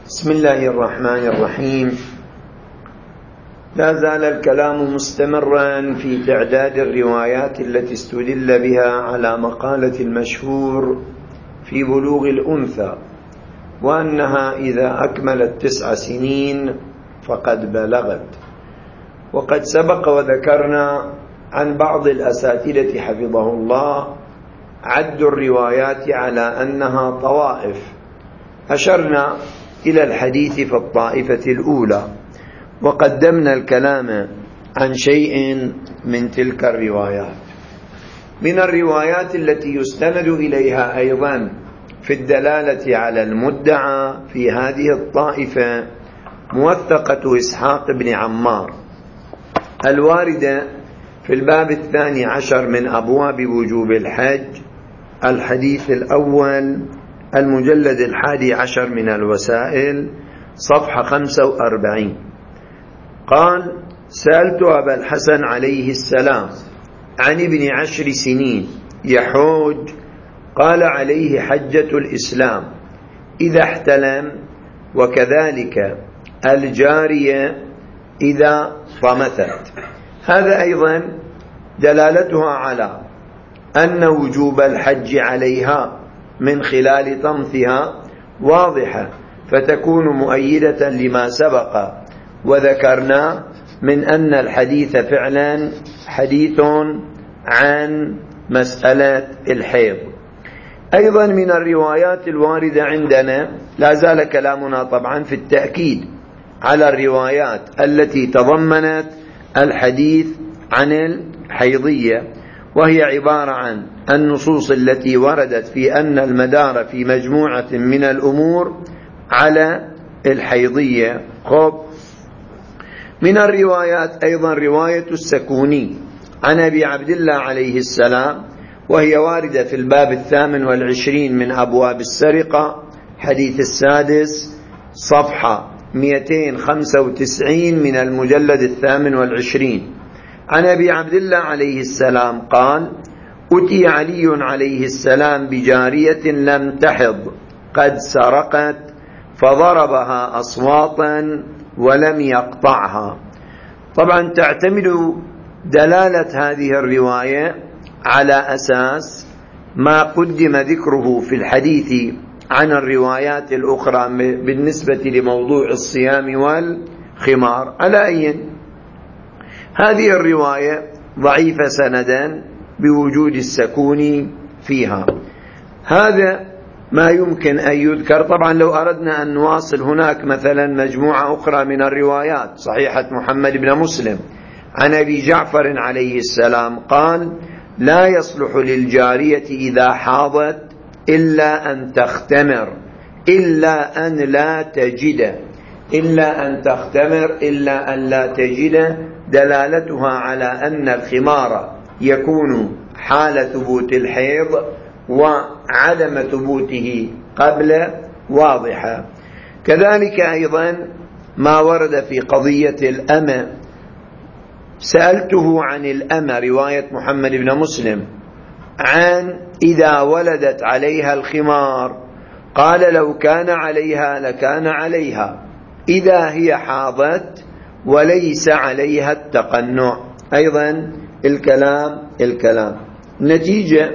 بسم الله الرحمن الرحيم. لا زال الكلام مستمرا في تعداد الروايات التي استدل بها على مقالة المشهور في بلوغ الأنثى، وأنها إذا أكملت 9 سنين فقد بلغت. وقد سبق وذكرنا عن بعض الأساتذة حفظه الله عدوا الروايات على أنها طوائف، أشرنا إلى الحديث في الطائفة الأولى، وقدمنا الكلام عن شيء من تلك الروايات. من الروايات التي يستند إليها أيضا في الدلالة على المدعى في هذه الطائفة موثقة إسحاق بن عمار الواردة في الباب 12 من أبواب وجوب الحج، الحديث الأول، المجلد 11 من الوسائل، صفحة 45. قال: سألت أبا الحسن عليه السلام عن ابن 10 سنين يحوج، قال: عليه حجة الإسلام إذا احتلم، وكذلك الجارية إذا طمثت. هذا أيضا دلالتها على أن وجوب الحج عليها من خلال طمثها واضحة، فتكون مؤيدة لما سبق وذكرنا من أن الحديث فعلا حديث عن مسألة الحيض. أيضا من الروايات الواردة عندنا، لا زال كلامنا طبعا في التأكيد على الروايات التي تضمنت الحديث عن الحيضية، وهي عبارة عن النصوص التي وردت في أن المدار في مجموعة من الأمور على الحيضية. من الروايات أيضا رواية السكوني عن أبي عبد الله عليه السلام، وهي واردة في الباب 28 من أبواب السرقة، حديث السادس، صفحة 295 من المجلد 28. عن أبي عبد الله عليه السلام قال: أتي علي عليه السلام بجارية لم تحض قد سرقت، فضربها أصواتا ولم يقطعها. طبعا تعتمد دلالة هذه الرواية على أساس ما قدم ذكره في الحديث عن الروايات الأخرى بالنسبة لموضوع الصيام والخمار. على أي هذه الرواية ضعيفة سندا بوجود السكون فيها. هذا ما يمكن أن يذكر. طبعا لو أردنا أن نواصل، هناك مثلا مجموعة أخرى من الروايات، صحيحة محمد بن مسلم عن أبي جعفر عليه السلام قال: لا يصلح للجارية إذا حاضت إلا أن تختمر، إلا أن لا تجد، إلا أن تختمر، إلا أن لا تجد، دلالتها على أن الخمار يكون حال ثبوت الحيض وعدم ثبوته قبل واضحة. كذلك أيضا ما ورد في قضية الأمة، سألته عن الأمة رواية محمد بن مسلم عن إذا ولدت عليها الخمار، قال: لو كان عليها لكان عليها إذا هي حاضت وليس عليها التقنع. أيضا الكلام نتيجة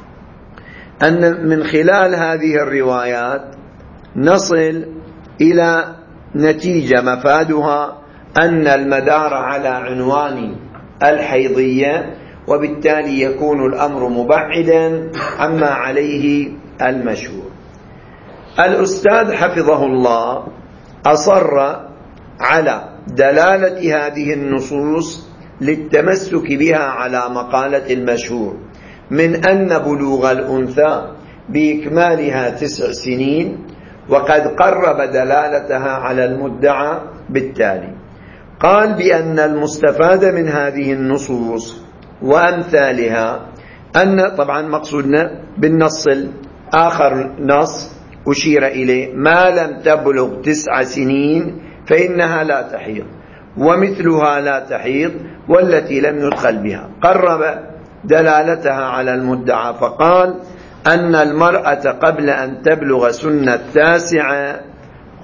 أن من خلال هذه الروايات نصل إلى نتيجة مفادها أن المدار على عنوان الحيضية، وبالتالي يكون الأمر مبعدا عما عليه المشهور. الأستاذ حفظه الله أصر على دلالة هذه النصوص للتمسك بها على مقالة المشهور من أن بلوغ الأنثى بإكمالها 9 سنين، وقد قرب دلالتها على المدعى بالتالي. قال بأن المستفاد من هذه النصوص وأمثالها أن، طبعا مقصودنا بالنص الآخر نص أشير إليه، ما لم تبلغ 9 سنين فإنها لا تحيض، ومثلها لا تحيض، والتي لم يدخل بها. قرب دلالتها على المدعى فقال أن المرأة قبل أن تبلغ سن 9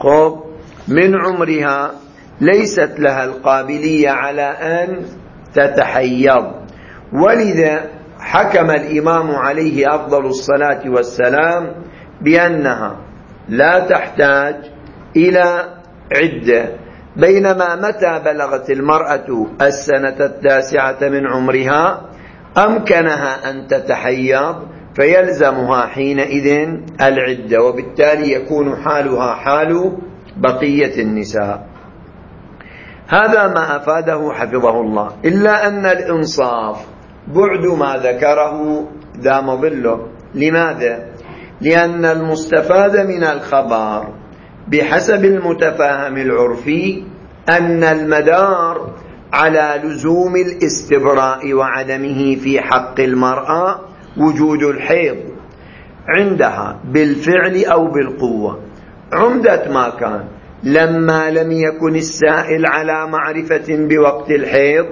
من عمرها ليست لها القابلية على أن تتحيض، ولذا حكم الإمام عليه أفضل الصلاة والسلام بأنها لا تحتاج إلى عدة، بينما متى بلغت المرأة 9 من عمرها أمكنها أن تتحيض فيلزمها حينئذ العدة، وبالتالي يكون حالها حال بقية النساء. هذا ما أفاده حفظه الله، إلا أن الإنصاف بعد ما ذكره ذا مظله. لماذا؟ لأن المستفاد من الخبر بحسب المتفاهم العرفي أن المدار على لزوم الاستبراء وعدمه في حق المرأة وجود الحيض عندها بالفعل أو بالقوة. عمدة ما كان لما لم يكن السائل على معرفة بوقت الحيض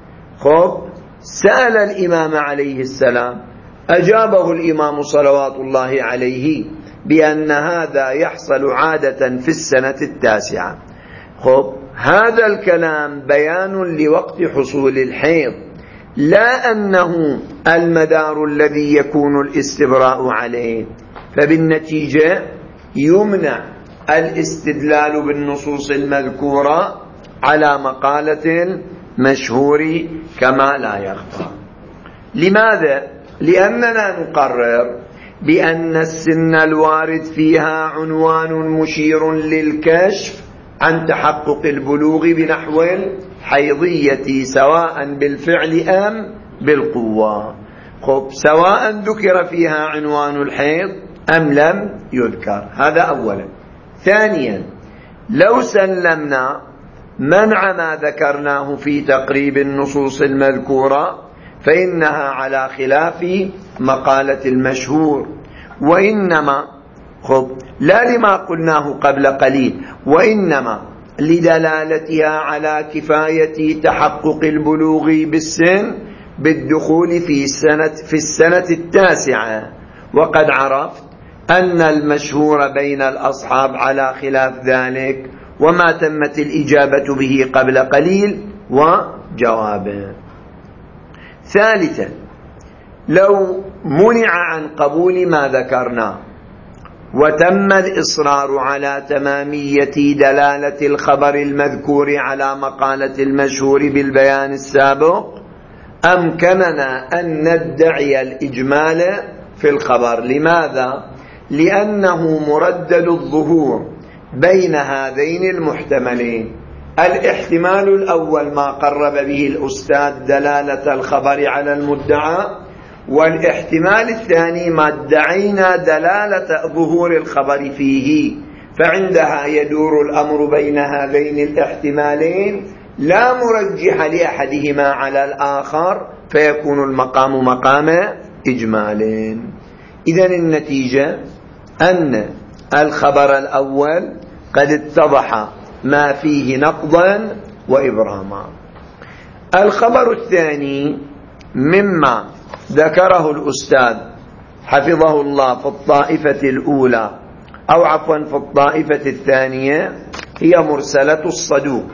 سأل الإمام عليه السلام، أجابه الإمام صلوات الله عليه بأن هذا يحصل عادة في السنة 9. هذا الكلام بيان لوقت حصول الحيض، لا أنه المدار الذي يكون الاستبراء عليه. فبالنتيجة يمنع الاستدلال بالنصوص المذكورة على مقالة المشهور كما لا يخفى. لماذا؟ لأننا نقرر بأن السن الوارد فيها عنوان مشير للكشف عن تحقق البلوغ بنحو الحيضية، سواء بالفعل أم بالقوة. سواء ذكر فيها عنوان الحيض أم لم يذكر. هذا أولا. ثانيا، لو سلمنا منع ما ذكرناه في تقريب النصوص المذكورة فإنها على خلاف مقالة المشهور، وإنما لا لما قلناه قبل قليل، وإنما لدلالتها على كفاية تحقق البلوغ بالسن بالدخول في السنة 9. وقد عرفت أن المشهور بين الأصحاب على خلاف ذلك، وما تمت الإجابة به قبل قليل وجوابه. ثالثا، لو منع عن قبول ما ذكرنا وتم الإصرار على تمامية دلالة الخبر المذكور على مقالة المشهور بالبيان السابق، أمكننا أن ندعي الإجمال في الخبر. لماذا؟ لأنه مردد الظهور بين هذين المحتملين. الاحتمال الأول ما قرب به الأستاذ دلالة الخبر على المدعى، والاحتمال الثاني ما ادعينا دلالة ظهور الخبر فيه. فعندها يدور الأمر بين هذين الاحتمالين، لا مرجح لأحدهما على الآخر، فيكون المقام مقام إجمال. إذن النتيجة أن الخبر الأول قد اتضح ما فيه نقضا وإبراما. الخبر الثاني مما ذكره الأستاذ حفظه الله في الطائفة الأولى، أو عفوا في الطائفة الثانية، هي مرسلة الصدوق.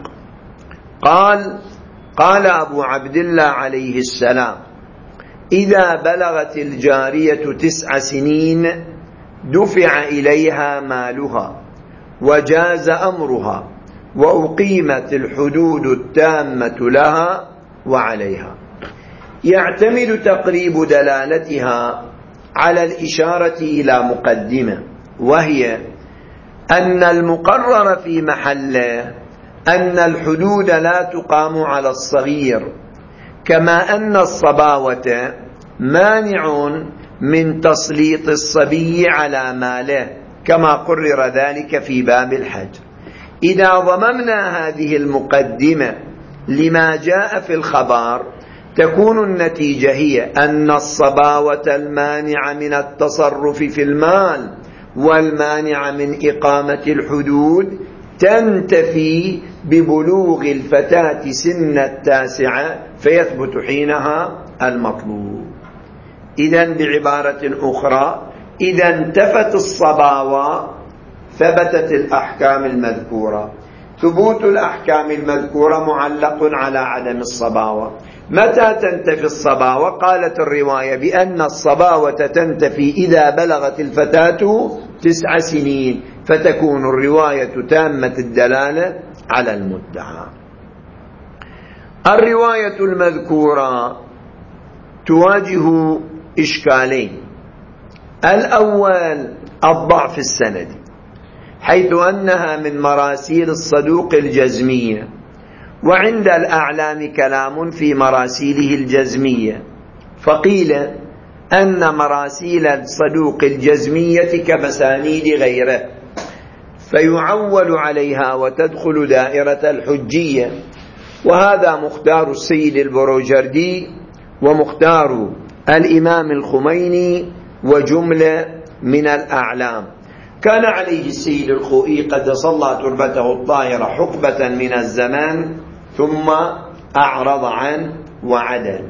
قال أبو عبد الله عليه السلام: إذا بلغت الجارية 9 سنين دفع إليها مالها وجاز أمرها وأقيمت الحدود التامة لها وعليها. يعتمد تقريب دلالتها على الإشارة إلى مقدمة، وهي أن المقرر في محله أن الحدود لا تقام على الصغير، كما أن الصباوة مانع من تسليط الصبي على ماله، كما قرر ذلك في باب الحج. إذا ضممنا هذه المقدمة لما جاء في الخبر، تكون النتيجة هي أن الصباوة المانع من التصرف في المال والمانع من إقامة الحدود تنتفي ببلوغ الفتاة سن 9، فيثبت حينها المطلوب. إذن بعبارة أخرى، إذا انتفت الصباوة ثبتت الأحكام المذكورة. ثبوت الأحكام المذكورة معلق على عدم الصباوة. متى تنتفي الصباوة؟ قالت الرواية بأن الصباوة تنتفي إذا بلغت الفتاة 9 سنين، فتكون الرواية تامة الدلالة على المدعى. الرواية المذكورة تواجه إشكالين. الأول الضعف السندي، حيث أنها من مراسيل الصدوق الجزمية، وعند الأعلام كلام في مراسيله الجزمية، فقيل أن مراسيل الصدوق الجزمية كمسانيد غيره، فيعول عليها وتدخل دائرة الحجية، وهذا مختار السيد البروجردي ومختار الإمام الخميني وجملة من الأعلام. كان عليه السيد الخوئي قدس الله تربته الطاهرة حقبة من الزمان ثم أعرض عنه وعدل.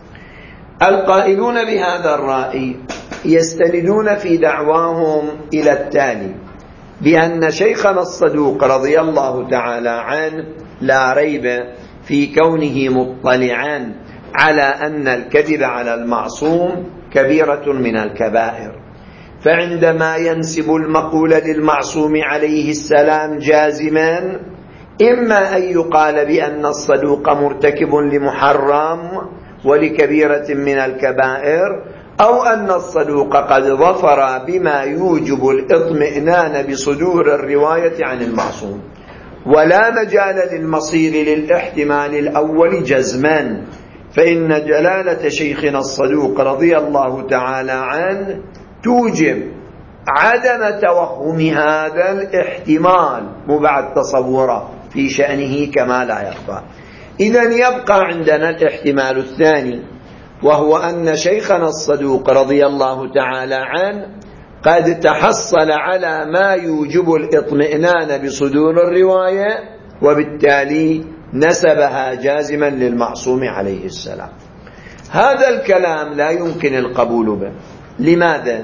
القائلون بهذا الرأي يستندون في دعواهم إلى التالي: بأن شيخنا الصدوق رضي الله تعالى عنه لا ريب في كونه مطلعا على أن الكذب على المعصوم كبيرة من الكبائر، فعندما ينسب المقول للمعصوم عليه السلام جازما، إما أن يقال بأن الصدوق مرتكب لمحرم ولكبيرة من الكبائر، أو أن الصدوق قد ظفر بما يوجب الاطمئنان بصدور الرواية عن المعصوم، ولا مجال للمصير للاحتمال الأول جزما، فإن جلالة شيخنا الصدوق رضي الله تعالى عنه توجب عدم توهم هذا الاحتمال، مو بعد تصوره في شأنه كما لا يخفى. إذن يبقى عندنا الاحتمال الثاني، وهو أن شيخنا الصدوق رضي الله تعالى عنه قد تحصل على ما يوجب الاطمئنان بصدور الرواية، وبالتالي نسبها جازما للمعصوم عليه السلام. هذا الكلام لا يمكن القبول به. لماذا؟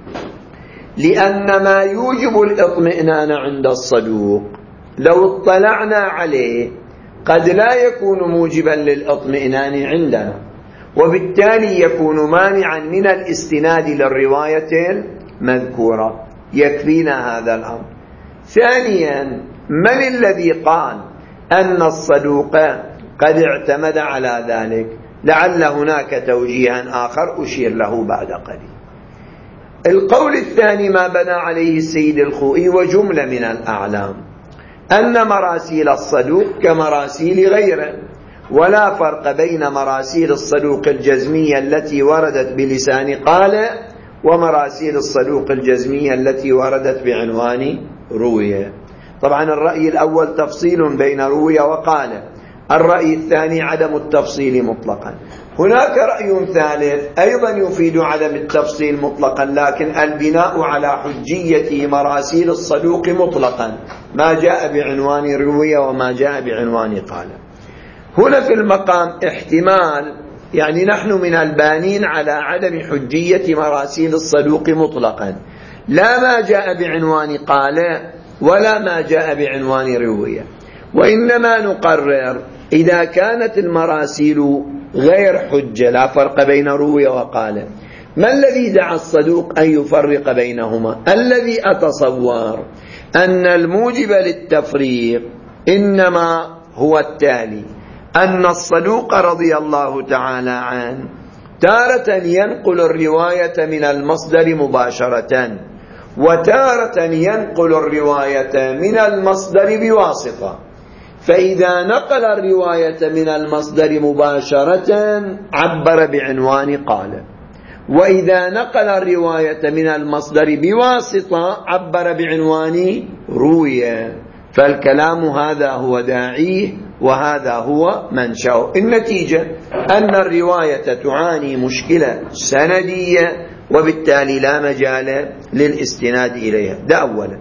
لأن ما يوجب الاطمئنان عند الصدوق لو اطلعنا عليه قد لا يكون موجبا للاطمئنان عندنا، وبالتالي يكون مانعا من الاستناد للرواية المذكورة. يكفينا هذا الأمر. ثانيا، من الذي قال أن الصدوق قد اعتمد على ذلك؟ لعل هناك توجيها آخر أشير له بعد قليل. القول الثاني ما بنى عليه السيد الخوئي وجملة من الأعلام، أن مراسيل الصدوق كمراسيل غيره، ولا فرق بين مراسيل الصدوق الجزمية التي وردت بلسان قال ومراسيل الصدوق الجزمية التي وردت بعنوان روية. طبعا الرأي الأول تفصيل بين روية وقال، الرأي الثاني عدم التفصيل مطلقا. هناك رأي ثالث أيضا يفيد عدم التفصيل مطلقا، لكن البناء على حجية مراسيل الصدوق مطلقا، ما جاء بعنوان روية وما جاء بعنوان قال. هنا في المقام احتمال، يعني نحن من البانين على عدم حجية مراسيل الصدوق مطلقا، لا ما جاء بعنوان قال ولا ما جاء بعنوان روية، وإنما نقرر إذا كانت المراسيل غير حجة لا فرق بين روية وقال، ما الذي دعا الصدوق أن يفرق بينهما؟ الذي أتصور أن الموجب للتفريق إنما هو التالي: أن الصدوق رضي الله تعالى عنه تارة ينقل الرواية من المصدر مباشرة، وتارة ينقل الرواية من المصدر بواسطة. فإذا نقل الرواية من المصدر مباشرة عبر بعنوان قال، وإذا نقل الرواية من المصدر بواسطة عبر بعنوان روية. فالكلام هذا هو داعيه وهذا هو منشأه. النتيجة أن الرواية تعاني مشكلة سندية، وبالتالي لا مجال للاستناد إليها. ده أولا.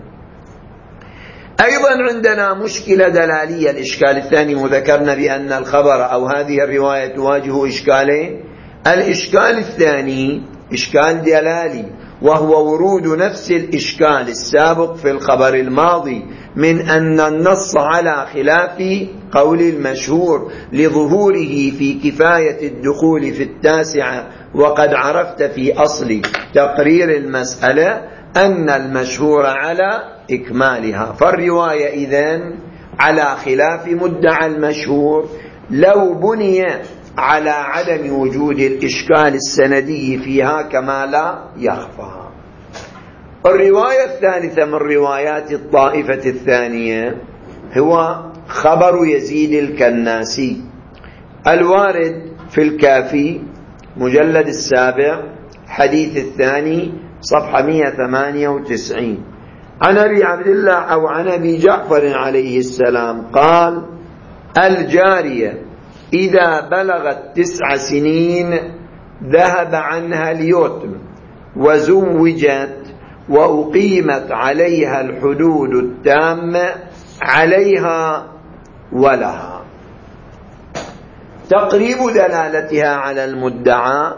أيضا عندنا مشكلة دلالية. الإشكال الثاني، وذكرنا بأن الخبر أو هذه الرواية تواجه إشكالين. الإشكال الثاني إشكال دلالي، وهو ورود نفس الإشكال السابق في الخبر الماضي من أن النص على خلاف قول المشهور لظهوره في كفاية الدخول في التاسعة، وقد عرفت في أصل تقرير المسألة أن المشهور على إكمالها. فالرواية إذن على خلاف مدعى المشهور لو بني على عدم وجود الإشكال السندي فيها كما لا يخفى. الرواية الثالثة من روايات الطائفة الثانية هو خبر يزيد الكناسي الوارد في الكافي مجلد 7 حديث الثاني صفحة 198 عن أبي عبد الله أو عن أبي جعفر عليه السلام قال: الجارية إذا بلغت 9 سنين ذهب عنها اليتم وزوجت وأقيمت عليها الحدود التامة عليها ولها. تقريب دلالتها على المدعى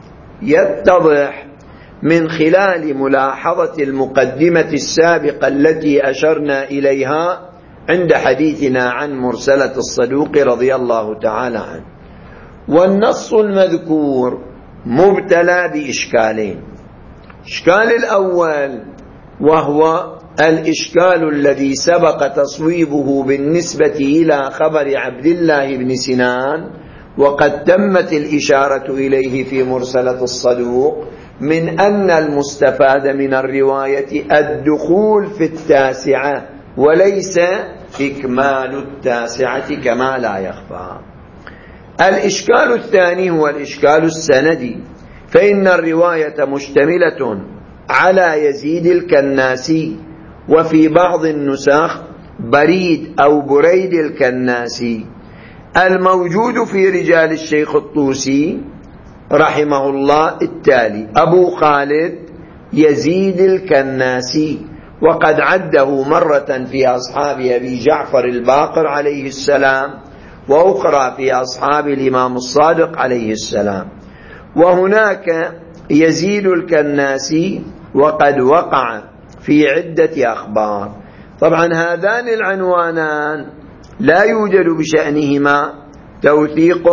يتضح من خلال ملاحظة المقدمة السابقة التي أشرنا إليها عند حديثنا عن مرسلة الصدوق رضي الله تعالى عنه. والنص المذكور مبتلى بإشكالين: الإشكال الأول وهو الإشكال الذي سبق تصويبه بالنسبة إلى خبر عبد الله بن سنان، وقد تمت الإشارة إليه في مرسلة الصدوق من أن المستفاد من الرواية الدخول في التاسعة وليس إكمال التاسعة كما لا يخفى. الإشكال الثاني هو الإشكال السندي، فإن الرواية مشتملة على يزيد الكناسي، وفي بعض النسخ بريد أو بريد الكناسي. الموجود في رجال الشيخ الطوسي رحمه الله التالي: أبو خالد يزيد الكناسي، وقد عده مرة في أصحاب أبي جعفر الباقر عليه السلام، وأخرى في أصحاب الإمام الصادق عليه السلام. وهناك يزيد الكناسي وقد وقع في عدة أخبار. طبعا هذان العنوانان لا يوجد بشأنهما توثيق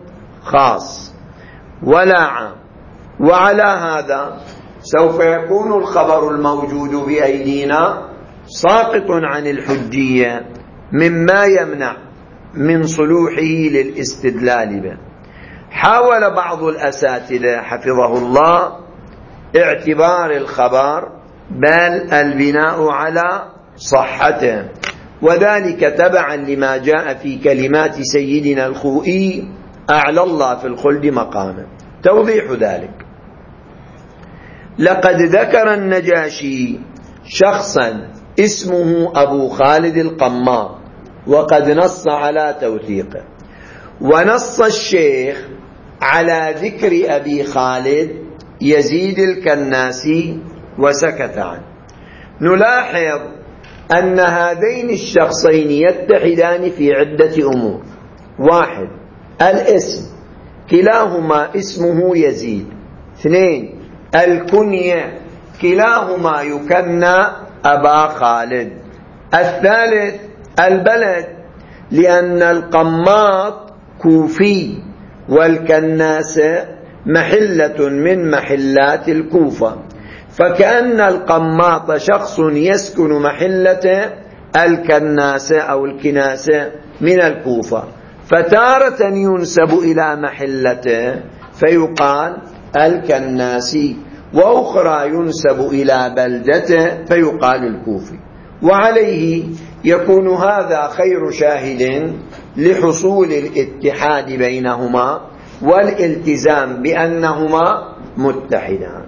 خاص ولا عام، وعلى هذا سوف يكون الخبر الموجود بأيدينا ساقط عن الحجية مما يمنع من صلوحه للاستدلال به. حاول بعض الأساتذة حفظه الله اعتبار الخبر بل البناء على صحته، وذلك تبعا لما جاء في كلمات سيدنا الخوئي أعلى الله في الخلد مقامه. توضيح ذلك: لقد ذكر النجاشي شخصا اسمه أبو خالد القماط وقد نص على توثيقه، ونص الشيخ على ذكر أبي خالد يزيد الكناسي وسكت عنه. نلاحظ أن هذين الشخصين يتحدان في عدة أمور: 1 الاسم، كلاهما اسمه يزيد. 2 الكنية، كلاهما يكنى أبا خالد. 3 البلد، لأن القماط كوفي والكناسة محلة من محلات الكوفة، فكأن القماط شخص يسكن محلة الكناسة أو الكناسة من الكوفة، فتارة ينسب إلى محلته فيقال الكناسي، وأخرى ينسب إلى بلدته فيقال الكوفي. وعليه يكون هذا خير شاهد لحصول الاتحاد بينهما والالتزام بأنهما متحدان.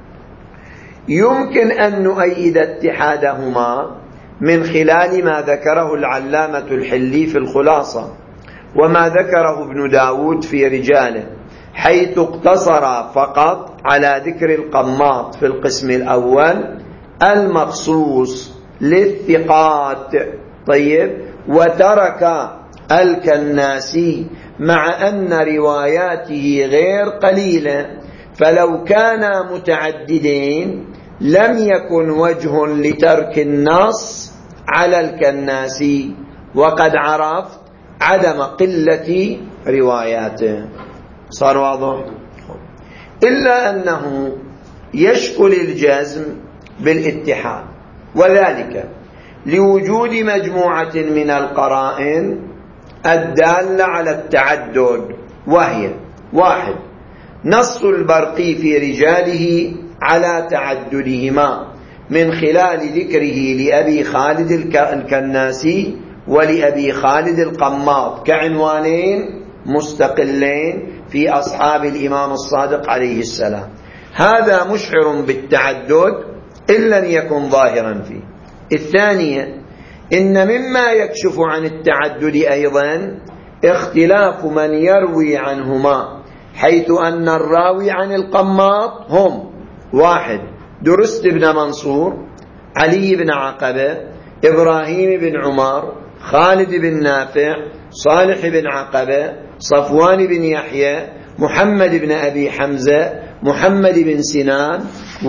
يمكن أن نؤيد اتحادهما من خلال ما ذكره العلامة الحلي في الخلاصة، وما ذكره ابن داود في رجاله، حيث اقتصر فقط على ذكر القماط في القسم الأول المخصوص للثقات، طيب، وترك الكناسي مع أن رواياته غير قليلة، فلو كانا متعددين لم يكن وجه لترك النص على الكناسي، وقد عرفت عدم قلة رواياته. صار واضح؟ إلا أنه يشكل الجزم بالاتحاد، وذلك لوجود مجموعة من القرائن الدالة على التعدد، وهي: 1. نص البرقي في رجاله على تعددهما من خلال ذكره لأبي خالد الكناسي ولأبي خالد القماط كعنوانين مستقلين في أصحاب الإمام الصادق عليه السلام. هذا مشعر بالتعدد إن لم يكن ظاهرا فيه. الثانية: إن مما يكشف عن التعدد أيضا اختلاف من يروي عنهما، حيث أن الراوي عن القماط هم: 1. درست بن منصور، علي بن عقبة، إبراهيم بن عمر، خالد بن نافع، صالح بن عقبة، صفوان بن يحيى، محمد بن أبي حمزة، محمد بن سنان،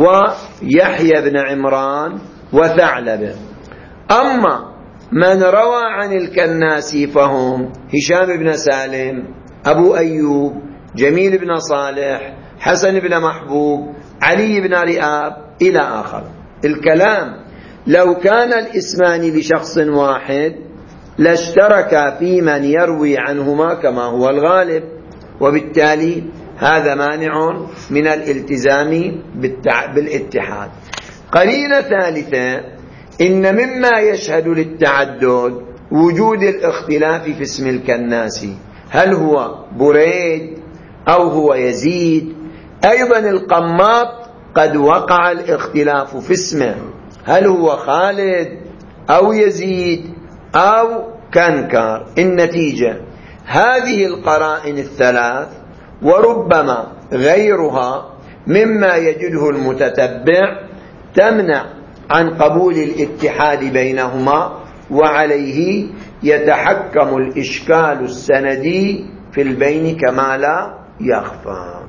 ويحيى بن عمران، وثعلبة. أما من روى عن الكناسي فهم: هشام بن سالم، أبو أيوب، جميل بن صالح، حسن بن محبوب، علي بن رئاب، إلى آخر. الكلام: لو كان الاسمان لشخص واحد لاشترك في من يروي عنهما كما هو الغالب، وبالتالي هذا مانع من الالتزام بالاتحاد. قرينة ثالثة: إن مما يشهد للتعدد وجود الاختلاف في اسم الكناسي، هل هو بريد أو هو يزيد. أيضا القماط قد وقع الاختلاف في اسمه، هل هو خالد أو يزيد أو كنكر. النتيجة: هذه القرائن الثلاث وربما غيرها مما يجده المتتبع تمنع عن قبول الاتحاد بينهما، وعليه يتحكم الإشكال السندي في البين كما لا يخفى.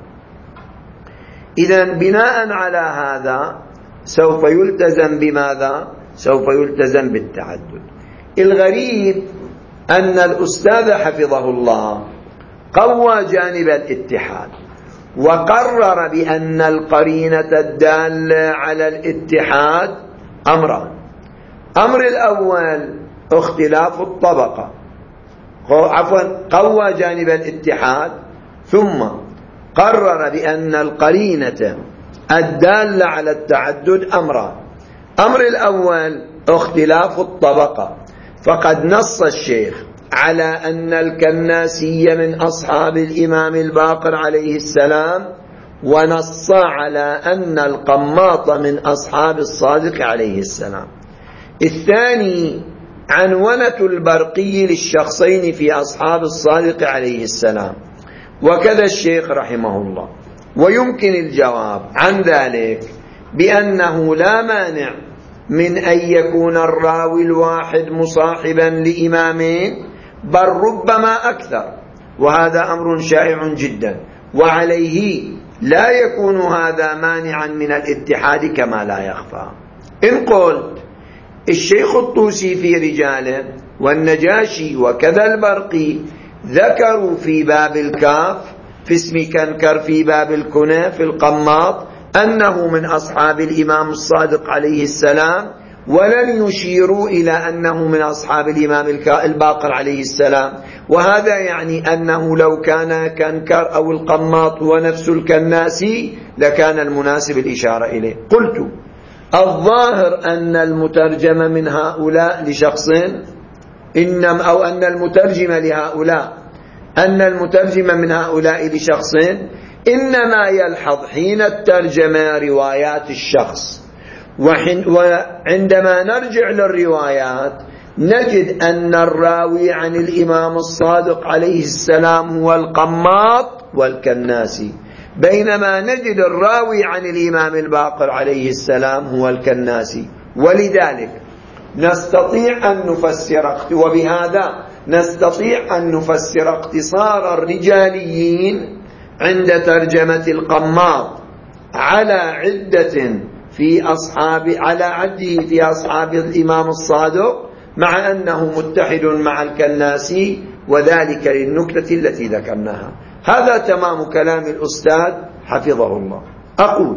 إذن بناء على هذا سوف يلتزم بماذا؟ سوف يلتزم بالتعدد. الغريب أن الأستاذ حفظه الله قوى جانب الاتحاد، وقرر بأن القرينة الدالة على الاتحاد أمران: أمر الأول اختلاف الطبقة، قوى جانب الاتحاد، ثم قرر بأن القرينة الدالة على التعدد أمران: أمر الأول اختلاف الطبقة، فقد نص الشيخ على أن الكناسي من أصحاب الإمام الباقر عليه السلام، ونص على أن القماط من أصحاب الصادق عليه السلام. الثاني عنونة البرقي للشخصين في أصحاب الصادق عليه السلام، وكذا الشيخ رحمه الله. ويمكن الجواب عن ذلك بأنه لا مانع من أن يكون الراوي الواحد مصاحبا لإمامين، بل ربما أكثر، وهذا أمر شائع جدا، وعليه لا يكون هذا مانعا من الاتحاد كما لا يخفى. إن قلت الشيخ الطوسي في رجاله والنجاشي وكذا البرقي ذكروا في باب الكاف في اسم كنكر في باب الكنى في القماط أنه من أصحاب الإمام الصادق عليه السلام، ولم يشيروا إلى أنه من أصحاب الإمام الباقر عليه السلام، وهذا يعني أنه لو كان كنكر أو القماط هو نفس الكناسي لكان المناسب الإشارة إليه. قلت: الظاهر أن المترجم من هؤلاء لشخص، إنما أو أن المترجم لهؤلاء أن المترجم من هؤلاء لشخص إنما يلحظ حين الترجمة روايات الشخص، وعندما نرجع للروايات نجد أن الراوي عن الإمام الصادق عليه السلام هو القماط والكناسي، بينما نجد الراوي عن الإمام الباقر عليه السلام هو الكناسي. ولذلك نستطيع أن نفسر، وبهذا نستطيع أن نفسر اقتصار الرجاليين عند ترجمة القماط على عده في أصحاب الإمام الصادق، مع أنه متحد مع الكناسي، وذلك للنكتة التي ذكرناها. هذا تمام كلام الأستاذ حفظه الله. أقول: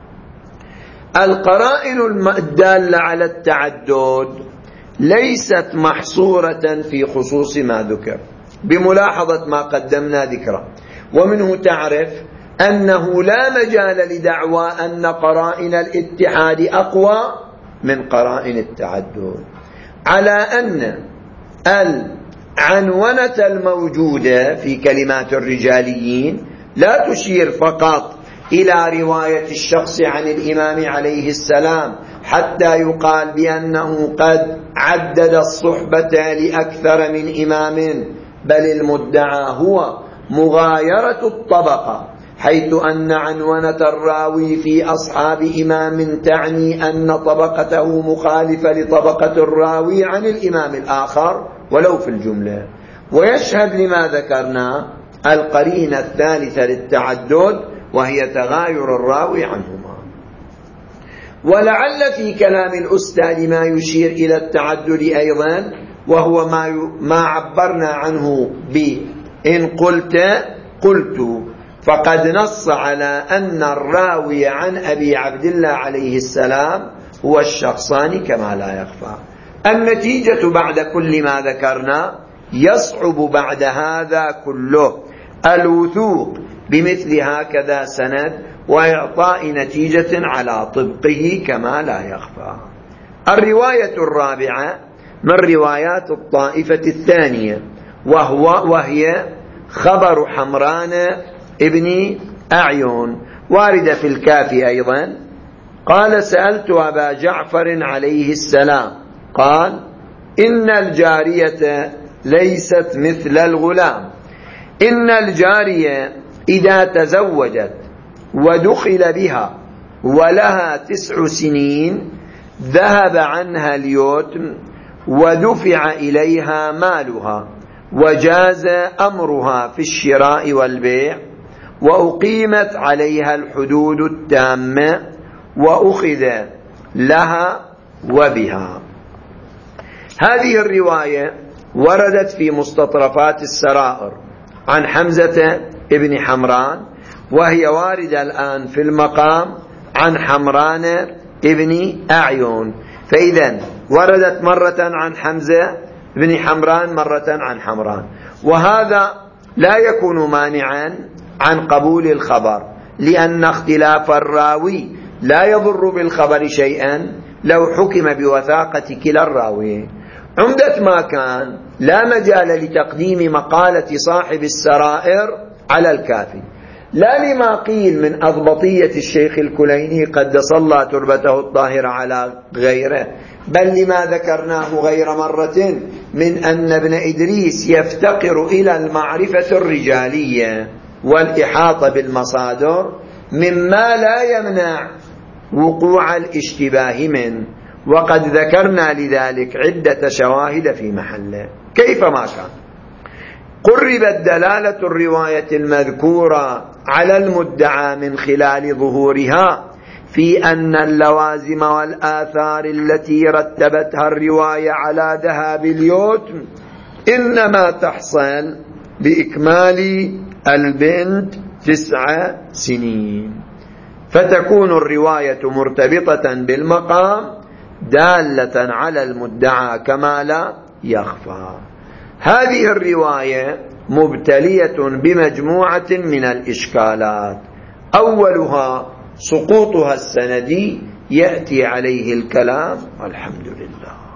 القرائن الدالة على التعدد ليست محصورة في خصوص ما ذكر، بملاحظة ما قدمنا ذكره، ومنه تعرف أنه لا مجال لدعوى أن قرائن الاتحاد أقوى من قرائن التعدد، على أن العنونة الموجودة في كلمات الرجاليين لا تشير فقط إلى رواية الشخص عن الإمام عليه السلام حتى يقال بأنه قد عدد الصحبة لأكثر من إمام، بل المدعى هو مغايرة الطبقة، حيث أن عنونة الراوي في أصحاب إمام تعني أن طبقته مخالفة لطبقة الراوي عن الإمام الآخر ولو في الجملة. ويشهد لما ذكرنا القرينة الثالثة للتعدد، وهي تغاير الراوي عنهما. ولعل في كلام الأستاذ ما يشير إلى التعدد أيضا، وهو ما عبرنا عنه بإن قلت، فقد نص على أن الراوي عن أبي عبد الله عليه السلام هو الشخصان كما لا يخفى. النتيجة بعد كل ما ذكرنا يصعب بعد هذا كله الوثوق بمثل هكذا سند وإعطاء نتيجة على طبقه كما لا يخفى. الرواية الرابعة من روايات الطائفة الثانية، وهي خبر حمران ابن أعين، واردة في الكافي أيضا. قال: سألت أبا جعفر عليه السلام قال: إن الجارية ليست مثل الغلام، إن الجارية إذا تزوجت ودخل بها ولها 9 سنين ذهب عنها اليتم ودفع إليها مالها وجاز أمرها في الشراء والبيع، وأقيمت عليها الحدود التامة وأخذ لها وبها. هذه الرواية وردت في مستطرفات السرائر عن حمزة ابن حمران، وهي واردة الآن في المقام عن حمران ابن أعين. فإذا وردت مرة عن حمزة ابن حمران، مرة عن حمران، وهذا لا يكون مانعا عن قبول الخبر، لأن اختلاف الراوي لا يضر بالخبر شيئا لو حكم بوثاقة كلا الراويين. عمدة ما كان لا مجال لتقديم مقالة صاحب السرائر على الكافي، لا لما قيل من أضبطية الشيخ الكليني قدس الله تربته الطاهرة على غيره، بل لما ذكرناه غير مرة من أن ابن إدريس يفتقر إلى المعرفة الرجالية والإحاطة بالمصادر، مما لا يمنع وقوع الاشتباه منه، وقد ذكرنا لذلك عدة شواهد في محله. كيفما كان، قربت دلالة الرواية المذكورة على المدعى من خلال ظهورها في أن اللوازم والآثار التي رتبتها الرواية على ذهاب اليتم إنما تحصل بإكمال البنت 9 سنين، فتكون الرواية مرتبطة بالمقام دالة على المدعى كما لا يخفى. هذه الرواية مبتلية بمجموعة من الإشكالات، أولها سقوطها السندي يأتي عليه الكلام، والحمد لله.